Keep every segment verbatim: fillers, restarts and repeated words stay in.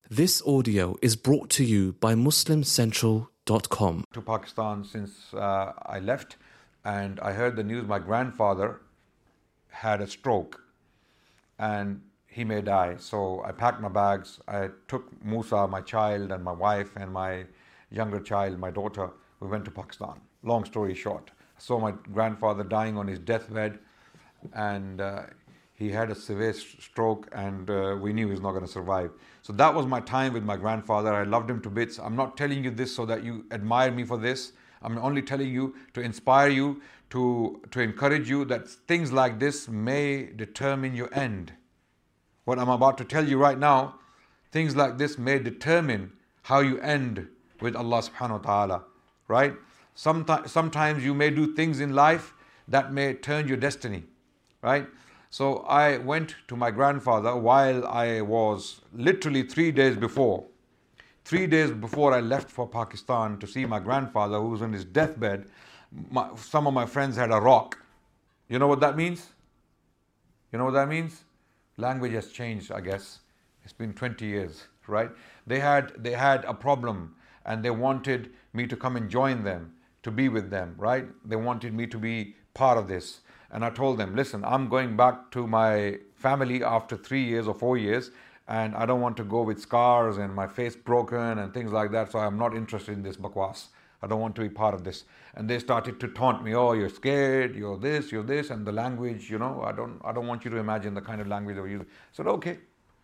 This audio is brought to you by muslim central dot com. To Pakistan since uh, I left, and I heard the news my grandfather had a stroke and he may die. So I packed my bags. I took Musa, my child, and my wife and my younger child, my daughter. We went to Pakistan. Long story short, I saw my grandfather dying on his deathbed, and uh, he had a severe stroke, and uh, we knew he was not going to survive. So that was my time with my grandfather. I loved him to bits. I'm not telling you this so that you admire me for this. I'm only telling you to inspire you, to, to encourage you that things like this may determine your end. What I'm about to tell you right now, things like this may determine how you end with Allah subhanahu wa ta'ala, right? Sometimes, sometimes you may do things in life that may turn your destiny, right? So I went to my grandfather while I was literally three days before. Three days before I left for Pakistan to see my grandfather who was on his deathbed, my, some of my friends had a rock. You know what that means? You know what that means? Language has changed, I guess. It's been twenty years, right? They had, they had a problem and they wanted me to come and join them, to be with them, right? They wanted me to be part of this. And I told them, listen, I'm going back to my family after three years or four years, and I don't want to go with scars and my face broken and things like that, so I'm not interested in this bakwas. I don't want to be part of this. And they started to taunt me, oh, you're scared, you're this, you're this, and the language, you know, I don't I don't want you to imagine the kind of language they were using. I said, okay.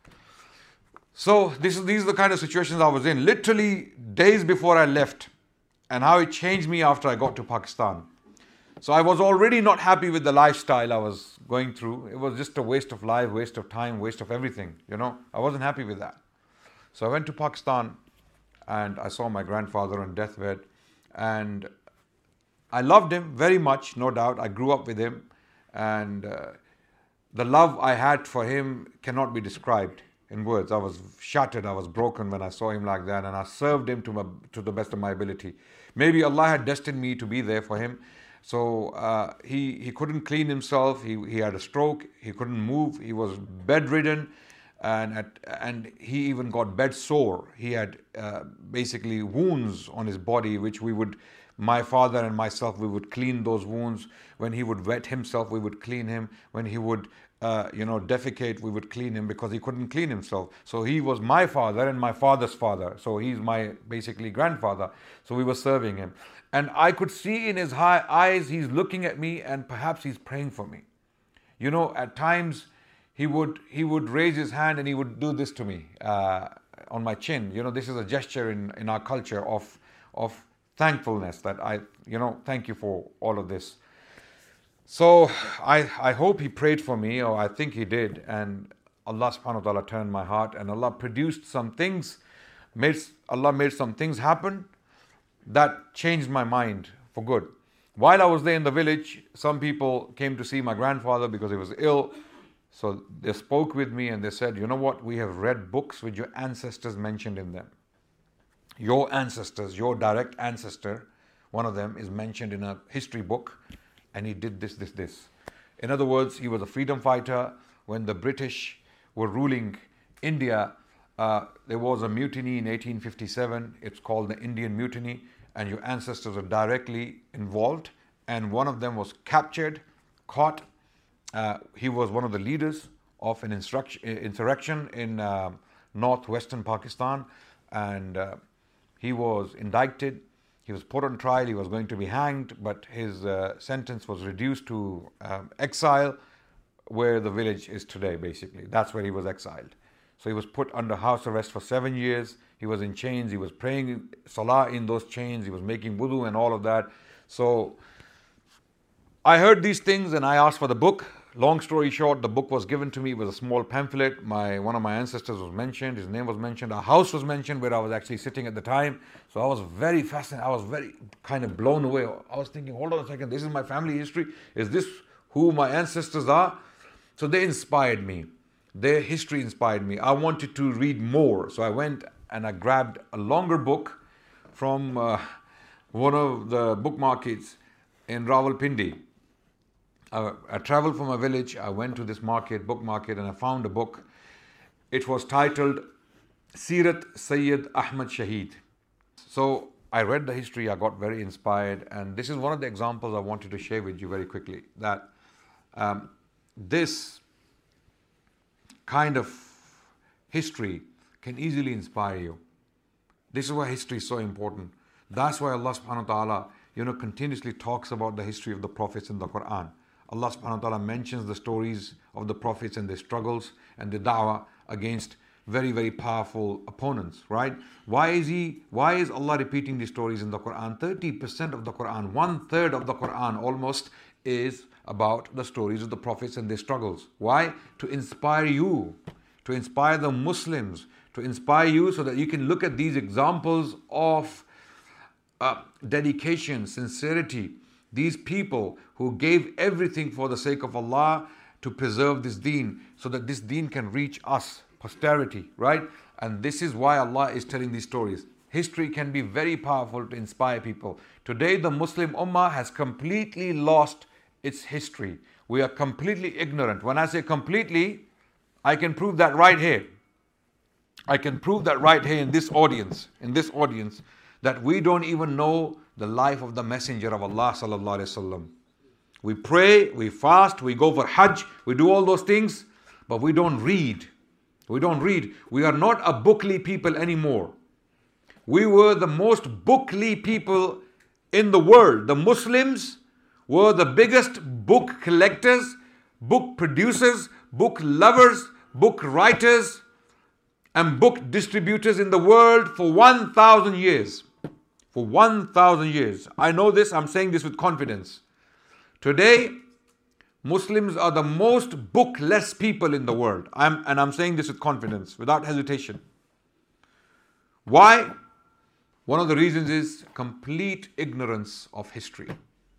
So this is, these are the kind of situations I was in, literally days before I left, and how it changed me after I got to Pakistan. So I was already not happy with the lifestyle I was going through. It was just a waste of life, waste of time, waste of everything, you know. I wasn't happy with that. So I went to Pakistan and I saw my grandfather on deathbed, and I loved him very much, no doubt. I grew up with him, and uh, the love I had for him cannot be described in words. I was shattered, I was broken when I saw him like that, and I served him to, my, to the best of my ability. Maybe Allah had destined me to be there for him. So uh, he, he couldn't clean himself, he, he had a stroke, he couldn't move, he was bedridden, and, at, and he even got bed sore. He had uh, basically wounds on his body, which we would, my father and myself, we would clean those wounds. When he would wet himself, we would clean him. When he would uh, you know, defecate, we would clean him because he couldn't clean himself. So he was my father and my father's father. So he's my basically grandfather. So we were serving him. And I could see in his high eyes, he's looking at me and perhaps he's praying for me. You know, at times he would he would raise his hand and he would do this to me uh, on my chin. You know, this is a gesture in, in our culture of, of thankfulness that I, you know, thank you for all of this. So I, I hope he prayed for me, or I think he did. And Allah subhanahu wa ta'ala turned my heart, and Allah produced some things, made, Allah made some things happen that changed my mind for good. While I was there in the village, some people came to see my grandfather because he was ill. So they spoke with me and they said, you know what, we have read books with your ancestors mentioned in them. Your ancestors, your direct ancestor, one of them is mentioned in a history book, and he did this, this, this. In other words, he was a freedom fighter. When the British were ruling India, uh, there was a mutiny in eighteen fifty-seven. It's called the Indian Mutiny, and your ancestors are directly involved. And one of them was captured, caught. Uh, he was one of the leaders of an insurrection in uh, northwestern Pakistan, and uh, he was indicted. He was put on trial, he was going to be hanged, but his uh, sentence was reduced to um, exile, where the village is today, basically. That's where he was exiled. So he was put under house arrest for seven years. He was in chains, he was praying salah in those chains, he was making wudu and all of that. So I heard these things and I asked for the book. Long story short, the book was given to me. It was a small pamphlet. My one of my ancestors was mentioned. His name was mentioned. Our house was mentioned where I was actually sitting at the time. So I was very fascinated. I was very kind of blown away. I was thinking, hold on a second. This is my family history. Is this who my ancestors are? So they inspired me. Their history inspired me. I wanted to read more. So I went and I grabbed a longer book from uh, one of the book markets in Rawalpindi. I, I traveled from my village, I went to this market, book market, and I found a book. It was titled Sirat Sayyid Ahmad Shaheed. So I read the history, I got very inspired, and this is one of the examples I wanted to share with you very quickly. That um, this kind of history can easily inspire you. This is why history is so important. That's why Allah subhanahu wa ta'ala, you know, continuously talks about the history of the prophets in the Quran. Allah subhanahu wa ta'ala mentions the stories of the prophets and their struggles and the da'wah against very, very powerful opponents, right? Why is he, why is Allah repeating these stories in the Quran? thirty percent of the Quran, one third of the Quran almost is about the stories of the prophets and their struggles. Why? To inspire you, to inspire the Muslims, to inspire you so that you can look at these examples of uh, dedication, sincerity, these people who gave everything for the sake of Allah to preserve this deen, so that this deen can reach us, posterity, right? And this is why Allah is telling these stories. History can be very powerful to inspire people. Today the Muslim Ummah has completely lost its history. We are completely ignorant. When I say completely, I can prove that right here. I can prove that right here in this audience, in this audience, that we don't even know the life of the Messenger of Allah sallallahu alaihi wasallam. We pray, we fast, we go for Hajj, we do all those things, but we don't read. We don't read. We are not a bookly people anymore. We were the most bookly people in the world. The Muslims were the biggest book collectors, book producers, book lovers, book writers, and book distributors in the world for one thousand years. For one thousand years. I know this, I'm saying this with confidence. Today, Muslims are the most bookless people in the world. I'm, and I'm saying this with confidence, without hesitation. Why? One of the reasons is complete ignorance of history.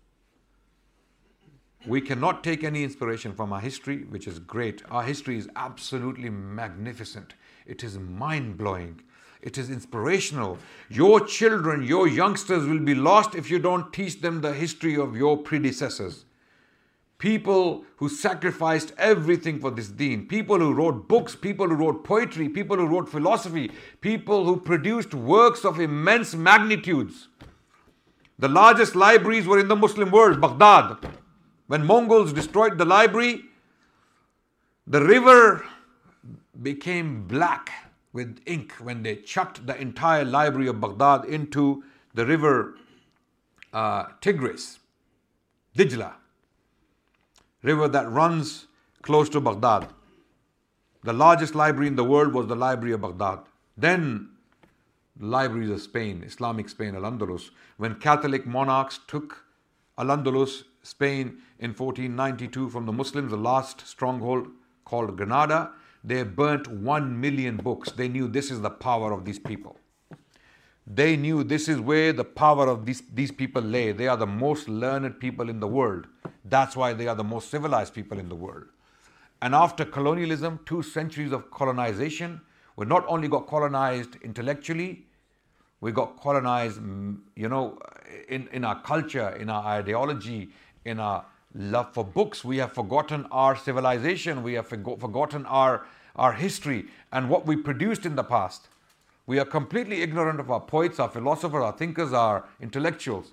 We cannot take any inspiration from our history, which is great. Our history is absolutely magnificent. It is mind-blowing. It is inspirational. Your children, your youngsters will be lost if you don't teach them the history of your predecessors. People who sacrificed everything for this deen. People who wrote books, people who wrote poetry, people who wrote philosophy, people who produced works of immense magnitudes. The largest libraries were in the Muslim world, Baghdad. When Mongols destroyed the library, the river became black with ink when they chucked the entire library of Baghdad into the river uh, Tigris, Dijla, river that runs close to Baghdad. The largest library in the world was the Library of Baghdad. Then the libraries of Spain, Islamic Spain, Al-Andalus. When Catholic monarchs took Al-Andalus, Spain in fourteen ninety-two from the Muslims, the last stronghold called Granada, they burnt one million books. They knew this is the power of these people. They knew this is where the power of these, these people lay. They are the most learned people in the world. That's why they are the most civilized people in the world. And after colonialism, two centuries of colonization, we not only got colonized intellectually, we got colonized, you know, in, in our culture, in our ideology, in our love for books. We have forgotten our civilization. We have forgotten our, our history and what we produced in the past. We are completely ignorant of our poets, our philosophers, our thinkers, our intellectuals.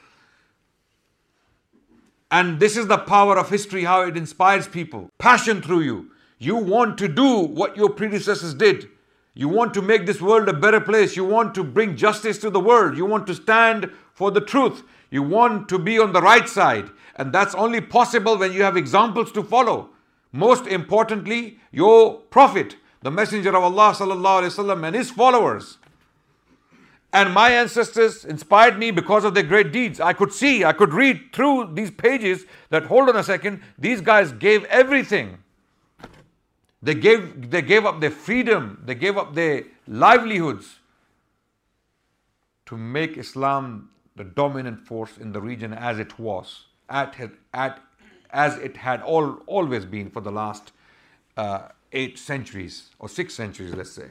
And this is the power of history, how it inspires people. Passion through you. You want to do what your predecessors did. You want to make this world a better place. You want to bring justice to the world. You want to stand for the truth. You want to be on the right side. And that's only possible when you have examples to follow. Most importantly, your Prophet, the Messenger of Allah sallallahu alaihi wasallam, and his followers. And my ancestors inspired me because of their great deeds. I could see, I could read through these pages that, hold on a second, these guys gave everything. They gave, they gave up their freedom, they gave up their livelihoods to make Islam the dominant force in the region as it was, at, at, as it had all, always been for the last uh, eight centuries or six centuries, let's say.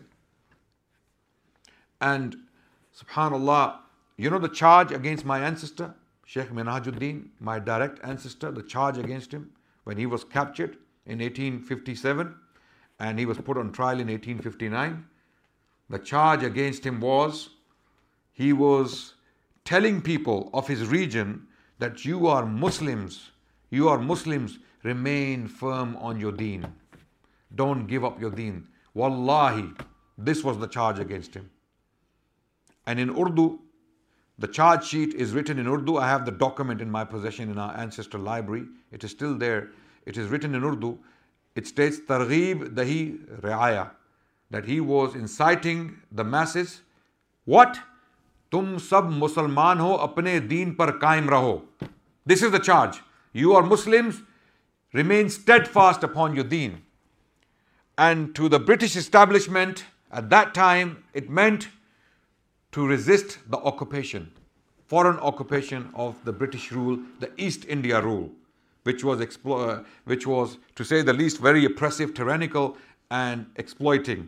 And subhanallah, you know the charge against my ancestor, Sheikh Minhajuddin, my direct ancestor, the charge against him when he was captured in eighteen fifty-seven and he was put on trial in eighteen fifty-nine. The charge against him was he was telling people of his region that you are Muslims, you are Muslims, remain firm on your deen. Don't give up your deen. Wallahi, this was the charge against him. And in Urdu, the charge sheet is written in Urdu. I have the document in my possession in our ancestral library. It is still there. It is written in Urdu. It states, Targheeb dahi riaya, that he was inciting the masses. What? Tum sab Musalman ho, apne deen par qaim raho. This is the charge. You are Muslims, remain steadfast upon your deen. And to the British establishment at that time, it meant to resist the occupation, foreign occupation of the British rule, the East India rule, which was, explo- uh, which was, to say the least, very oppressive, tyrannical, and exploiting.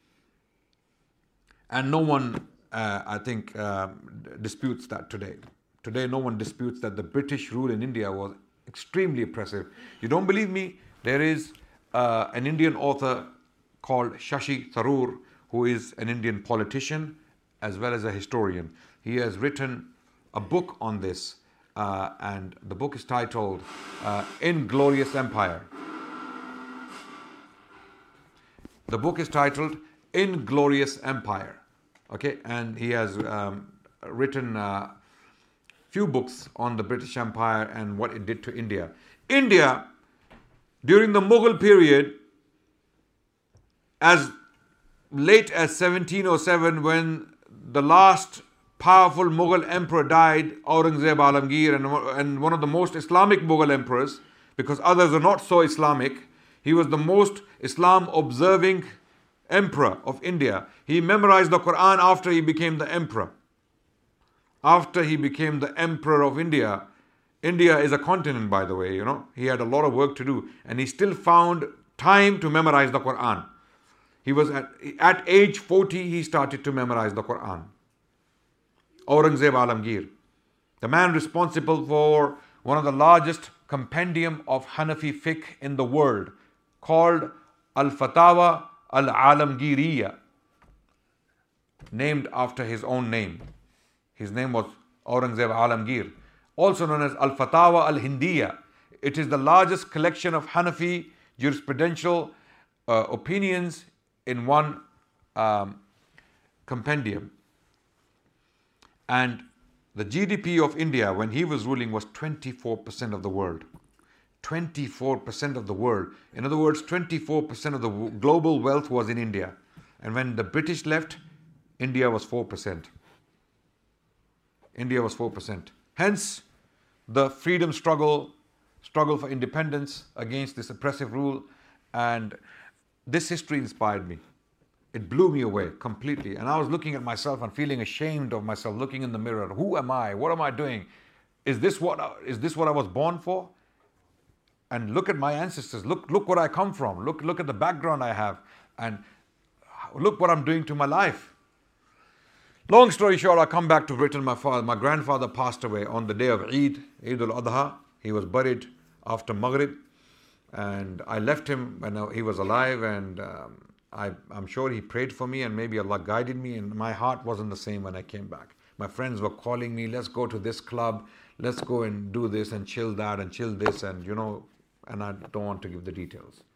And no one, uh, I think, uh, disputes that today. Today, no one disputes that the British rule in India was extremely oppressive. You don't believe me? There is uh, an Indian author called Shashi Tharoor, who is an Indian politician as well as a historian. He has written a book on this, uh, and the book is titled uh, Inglorious Empire. The book is titled Inglorious Empire. Okay, and he has um, written a few books on the British Empire and what it did to India. India, during the Mughal period, as late as seventeen oh seven, when the last powerful Mughal emperor died, Aurangzeb Alamgir, and, and one of the most Islamic Mughal emperors, because others are not so Islamic. He was the most Islam observing emperor of India. He memorized the Quran after he became the emperor. After he became the emperor of India. India is a continent, by the way, you know. He had a lot of work to do, and he still found time to memorize the Quran. He was at, at age forty, he started to memorize the Quran. Aurangzeb Alamgir, the man responsible for one of the largest compendium of Hanafi fiqh in the world, called Al-Fatawa Al-Alamgiriya, named after his own name. His name was Aurangzeb Alamgir, also known as Al-Fatawa Al-Hindiya. It is the largest collection of Hanafi jurisprudential uh, opinions in one um, compendium. And the G D P of India when he was ruling was twenty-four percent of the world. twenty-four percent of the world. In other words, twenty-four percent of the global wealth was in India. And when the British left, India was four percent. India was four percent. Hence, the freedom struggle, struggle for independence against this oppressive rule. And this history inspired me. It blew me away completely. And I was looking at myself and feeling ashamed of myself, looking in the mirror. Who am I? What am I doing? Is this what, is this what I was born for? And look at my ancestors. Look, look where I come from. Look, look at the background I have. And look what I'm doing to my life. Long story short, I come back to Britain. My father, my grandfather passed away on the day of Eid, Eid al-Adha. He was buried after Maghrib. And I left him when he was alive, and um, I, I'm sure he prayed for me, and maybe Allah guided me, and my heart wasn't the same when I came back. My friends were calling me, let's go to this club, let's go and do this and chill that and chill this, and you know, and I don't want to give the details.